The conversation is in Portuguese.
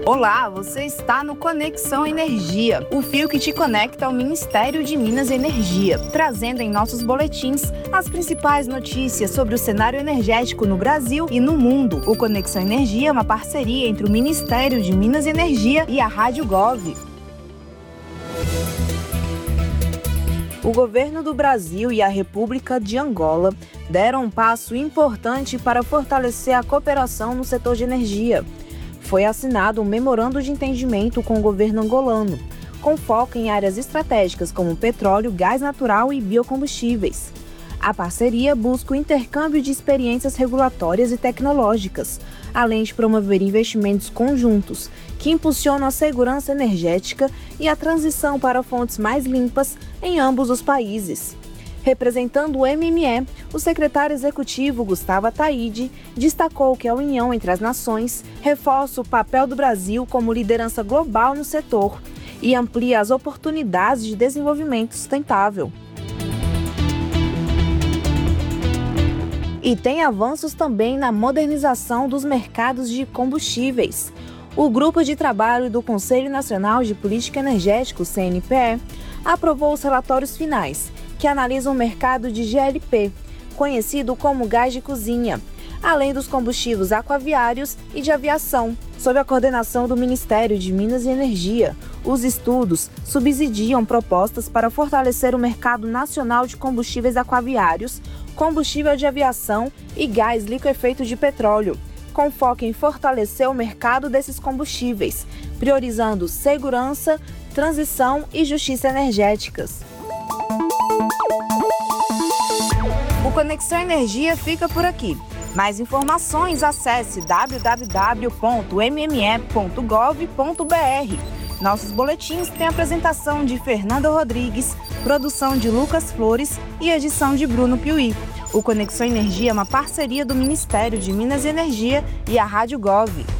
Olá, você está no Conexão Energia, o fio que te conecta ao Ministério de Minas e Energia, trazendo em nossos boletins as principais notícias sobre o cenário energético no Brasil e no mundo. O Conexão Energia é uma parceria entre o Ministério de Minas e Energia e a Rádio Gov. O governo do Brasil e a República de Angola deram um passo importante para fortalecer a cooperação no setor de energia. Foi assinado um memorando de entendimento com o governo angolano, com foco em áreas estratégicas como petróleo, gás natural e biocombustíveis. A parceria busca o intercâmbio de experiências regulatórias e tecnológicas, além de promover investimentos conjuntos que impulsionam a segurança energética e a transição para fontes mais limpas em ambos os países. Representando o MME, o secretário executivo Gustavo Ataide destacou que a união entre as nações reforça o papel do Brasil como liderança global no setor e amplia as oportunidades de desenvolvimento sustentável. E tem avanços também na modernização dos mercados de combustíveis. O Grupo de Trabalho do Conselho Nacional de Política Energética, CNPE, aprovou os relatórios finais, que analisam o mercado de GLP, conhecido como gás de cozinha, além dos combustíveis aquaviários e de aviação. Sob a coordenação do Ministério de Minas e Energia, os estudos subsidiam propostas para fortalecer o mercado nacional de combustíveis aquaviários, combustível de aviação e gás liquefeito de petróleo, com foco em fortalecer o mercado desses combustíveis, priorizando segurança, transição e justiça energéticas. O Conexão Energia fica por aqui. Mais informações, acesse www.mme.gov.br. Nossos boletins têm apresentação de Fernanda Rodrigues, produção de Lucas Flores e edição de Bruno Piuí. O Conexão Energia é uma parceria do Ministério de Minas e Energia e a Rádio Gov.